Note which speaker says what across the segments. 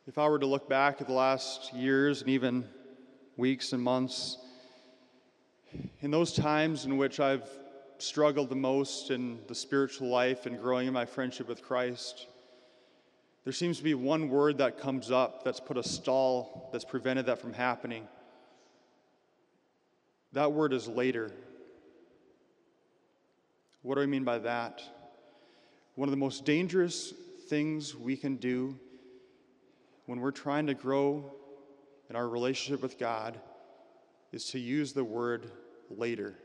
Speaker 1: If I were to look back at the last years and even weeks and months, in those times in which I've struggled the most in the spiritual life and growing in my friendship with Christ, there seems to be one word that comes up that's put a stall, that's prevented that from happening. That word is later. What do I mean by that? One of the most dangerous things we can do when we're trying to grow in our relationship with God is to use the word later.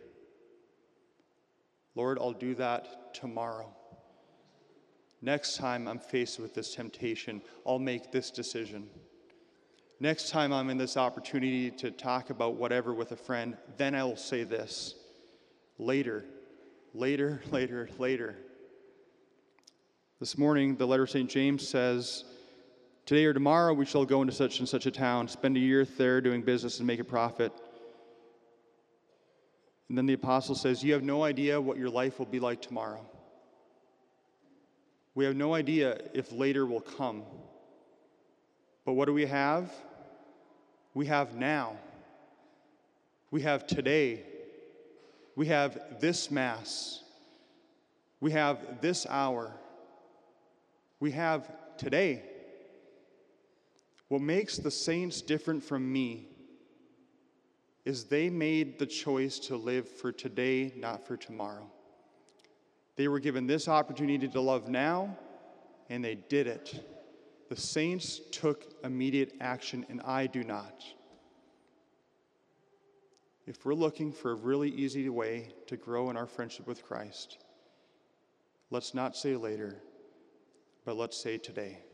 Speaker 1: Lord, I'll do that tomorrow. Next time I'm faced with this temptation, I'll make this decision. Next time I'm in this opportunity to talk about whatever with a friend, then I'll say this. Later, later, later, later. This morning, the letter of St. James says, today or tomorrow we shall go into such and such a town, spend a year there doing business and make a profit. And then the apostle says, you have no idea what your life will be like tomorrow. We have no idea if later will come. But what do we have? We have now. We have today. We have this Mass. We have this hour. We have today. What makes the saints different from me is they made the choice to live for today, not for tomorrow. They were given this opportunity to love now, and they did it. The saints took immediate action, and I do not. If we're looking for a really easy way to grow in our friendship with Christ, let's not say later, but let's say today.